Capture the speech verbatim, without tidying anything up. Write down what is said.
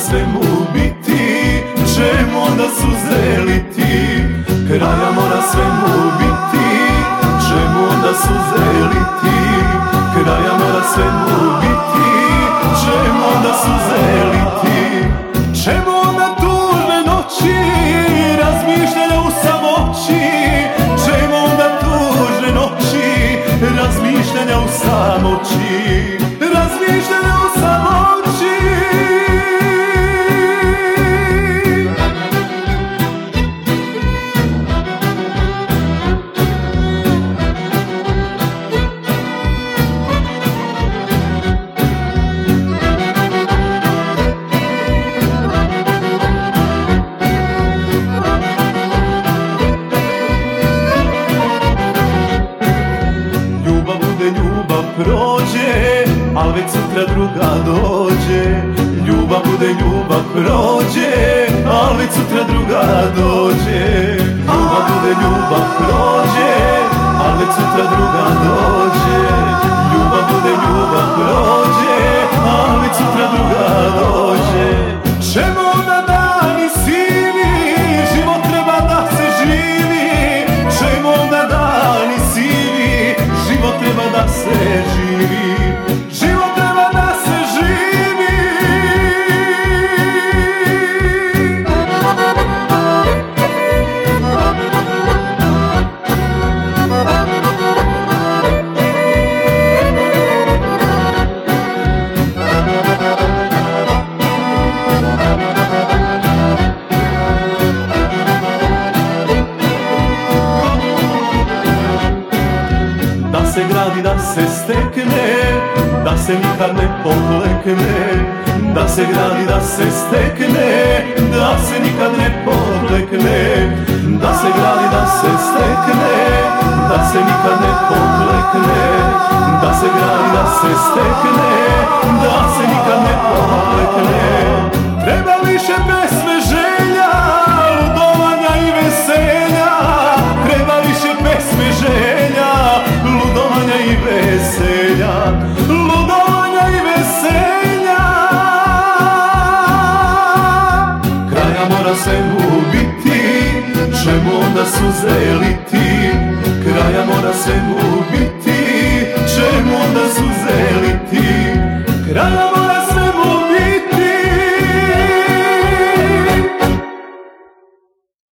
svemu biti, čemu onda suze liti? Kraja mora svemu biti, čemu onda suze liti? Kraja mora svemu biti, čemu onda suze liti? Čemu onda tužne noći, razmišljanja u samoći? Čemu onda tužne noći, razmišljanja u samoći? Razmišljanja u samoći. Ljubav prođe, al već sutra druga dođe. Ljubav bude, ljubav prođe, al već sutra druga dođe. Ljubav bude, ljubav prođe, al već sutra druga dođe. Ljubav bude, ljubav prođe, al već sutra druga dođe. Čemu onda dani sivi, život treba da se živi? Čemu onda dani sivi, život treba da se živi? Život treba da se živi. Da se gradi, da se stekne, da se nikad ne poklekne. Da se gradi, da se stekne, da se nikad ne poklekne. Da se gradi, da se stekne, da se nikad ne poklekne. Da se gradi, da se stekne, da se nikad ne poklekne. Treba više pesme, želja, ludovanja i veselja. Treba više pesme, želja, ludovanja i veselja. Ludovanja i veselja. Kraja mora svemu biti, čemu onda suze liti? Kraja mora svemu biti, čemu